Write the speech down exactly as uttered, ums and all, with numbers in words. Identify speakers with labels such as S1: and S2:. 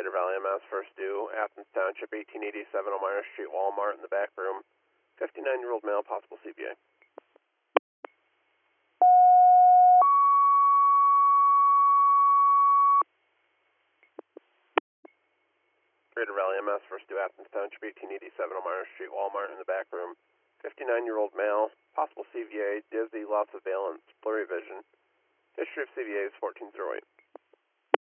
S1: Greater Valley M S, first due, Athens Township, eighteen eighty-seven Elmira Street, Walmart in the back room. fifty-nine-year-old male, possible C V A. Greater Valley M S, first due, Athens Township, eighteen eighty-seven Elmira Street, Walmart in the back room. fifty-nine-year-old male, possible C V A, dizzy, loss of balance, blurry vision. History of C V A is fourteen oh eight.